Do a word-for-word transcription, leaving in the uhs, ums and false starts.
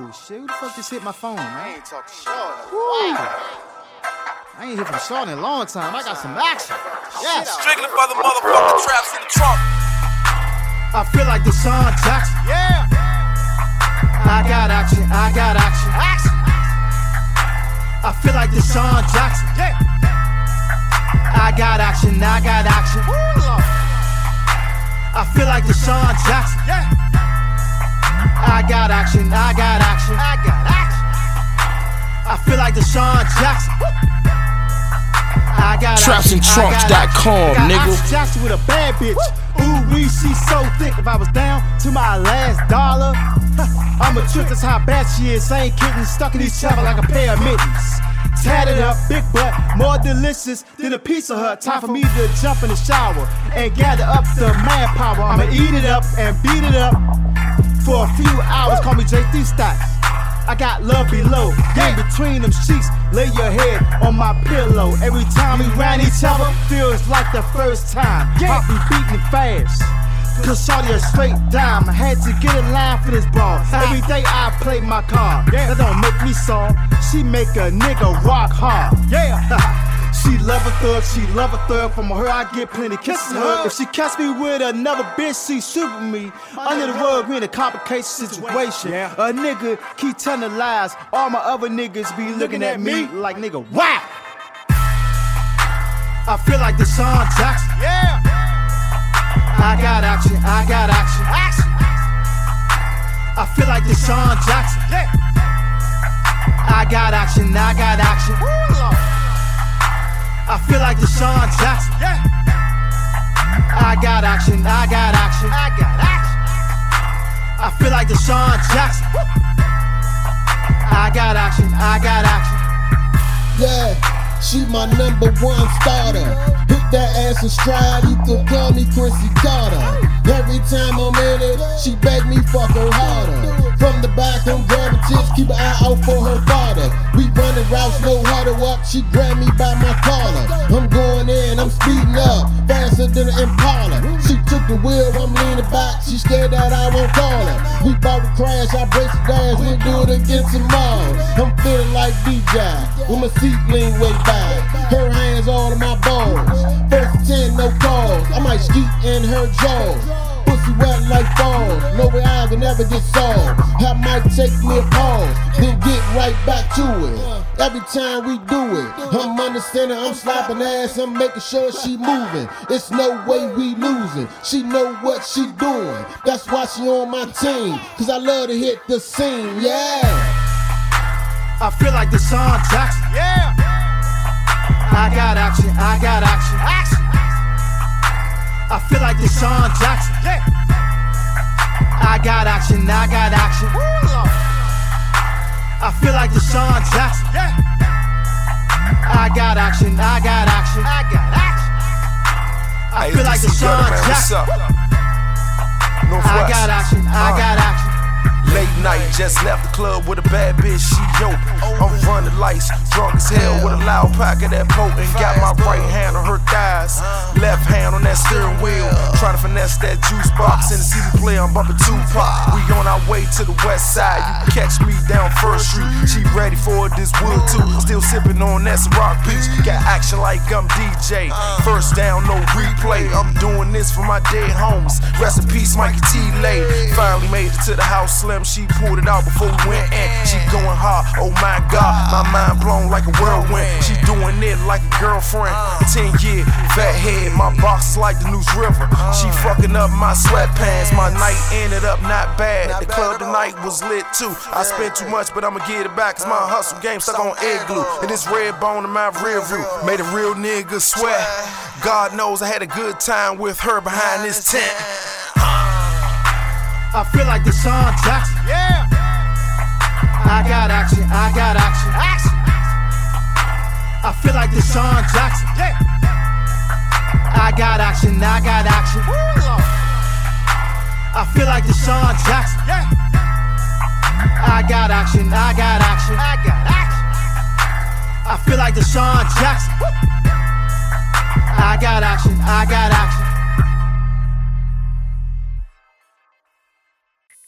Oh shit, who the fuck just hit my phone, man? I ain't talking short. Woo. I ain't hit from Sean in a long time. I got some action. Yes. Strictly for the motherfucking traps in the trunk. I feel like the Sean Jackson. Yeah. I got action. I got action. Action. I feel like the Sean Jackson. Yeah. I got action. I got action. Woo, Lord. I feel like the Sean Jackson. Yeah. I got action. I got action. I got action. I feel like the Sean Jackson. I got traps and trunks dot com, nigga. Jackson with a bad bitch. Ooh, wee, she so thick. If I was down to my last dollar, I'm a trip. That's how bad she is. Same kitten stuck in each other like a pair of mittens. Tatted up, big butt, more delicious than a Pizza Hut. Time for me to jump in the shower and gather up the manpower. I'ma eat it up and beat it up for a few hours. Call me J D Stacks. I got love below. In between them sheets, lay your head on my pillow. Every time we ran each other, feels like the first time. Heart be beating fast. Cause shawty a straight dime. I had to get in line for this ball. Every day I play my card. That don't make me soft. She make a nigga rock hard. Yeah. She love a thug, she love a thug. From her I get plenty kisses her. If she catch me with another bitch, she shooting me. Under the rug, we in a complicated situation. A nigga keep telling lies. All my other niggas be looking at me like nigga, wow. I feel like the Sean Jackson. Yeah. I got action, I got action. Action. I feel like the Sean Jackson. Yeah. I got action, I got action. Woo, Lord. I feel like the Sean Jackson. Yeah. I got action, I got action. I got action. I feel like the Sean Jackson. I got action, I got action. Yeah, she my number one starter. Hit that ass in stride, you can call me Chrissy Carter. Every time I'm in it, she beg me fuck her harder. From the back, I'm grabbing tips, keep an eye out for her father. We running routes, no huddle up, she grab me by my collar. I'm going in, I'm speeding up, faster than an Impala. She took the wheel, I'm leaning back, she scared that I won't call her. We bout to crash, I brace the dash, we'll do it again tomorrow. I'm feeling like D J, with my seat lean way back. Her hands all in my balls, first ten, no calls. I might skeet in her jaws. Pussy wet like balls, no way I can never get solved. I might take me a pause, then get right back to it. Every time we do it, I'm understanding, I'm slapping ass, I'm making sure she moving. It's no way we losing, she know what she doing. That's why she on my team, cause I love to hit the scene, yeah. I feel like the Sean Jackson. Yeah. I got action, I got action. Action. I feel like the Sean Jackson. Yeah. I got action, I got action. Woo, Lord. I feel like the Sean Jackson. Yeah. I got action, I got action. I got action. I feel like the Sean Jackson. I got action, I got action. Late night, just left the club with a bad bitch, she open. I'm running lights, drunk as hell with a loud pack of that potent. Got my right hand on her thighs, left hand on that steering wheel. Trying to finesse that juice box in the C D player, I'm bumping Tupac. We on our way to the west side, you can catch me down First Street. She ready for this wood too, still sipping on that Rock Beach. Got action like I'm D J, first down, no replay. I'm doing this for my dead homies, rest in peace Mikey T. Lay. Finally made it to the house slim, she pulled it out before we went in. She going hard, oh my God, my mind blown like a whirlwind. She doing it like a girlfriend, ten year fat head, my box is like the News River. She fucking up my sweatpants, my night ended up not bad. The club tonight was lit too. I spent too much, but I'ma get it back, cause my hustle game stuck on egg glue. And this red bone in my rear view made a real nigga sweat. God knows I had a good time with her behind this tent. I feel like the Sean Jackson. Yeah. I got action, I got action. Action. I feel like the Sean Jackson. Yeah. I got action, I got action. Woo, Lord. I feel like the Sean Jackson. Yeah. I got action, I got action. I got action. I feel like the Sean Jackson. I got action, I got action.